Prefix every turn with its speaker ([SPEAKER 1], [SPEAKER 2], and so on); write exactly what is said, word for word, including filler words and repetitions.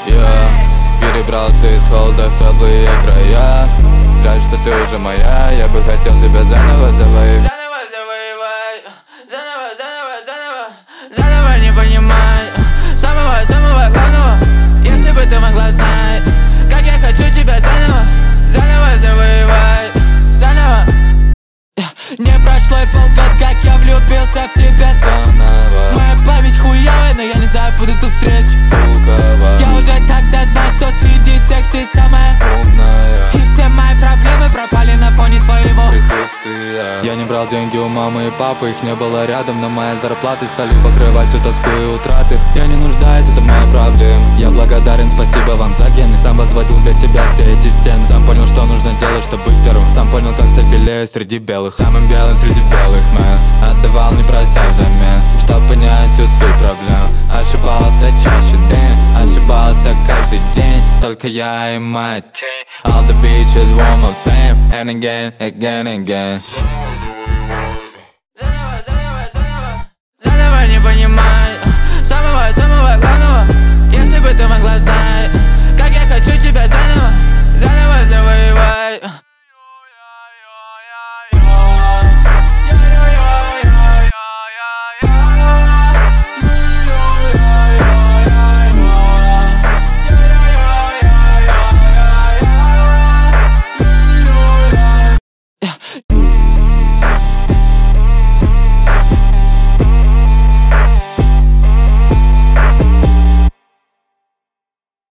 [SPEAKER 1] Я перебрался из холода в теплые края. Жаль, что ты уже моя, я бы хотел тебя заново завоевать.
[SPEAKER 2] Заново завоевать, заново, заново, заново, заново не понимать самого, самого главного. Если бы ты могла знать, как я хочу тебя заново, заново завоевать, заново. Не прошло и полгода, как я влюбился в тебя заново. Моя память хуёвая, но я не забуду ту встречу. Я уже тогда знал, что среди всех ты самая умная. И все мои проблемы пропали на фоне твоего
[SPEAKER 1] присутствия. Я не брал деньги у мамы и папы, их не было рядом, но мои зарплаты стали покрывать всю тоску и утраты. Я не нуждаюсь, это моя проблема. Я благодарен, спасибо вам за гены. Сам возводил для себя все эти стены. Сам понял, что нужно делать, чтобы быть первым. Сам понял, как стать белее среди белых. Самым белым среди белых, мэн. Отдавал, не прося взамен, чтоб понять всю суть проблем. Ошибался чаще, день, ошибался каждый день. Только я и моя тень. All the bitches want my fame, and again, again, again.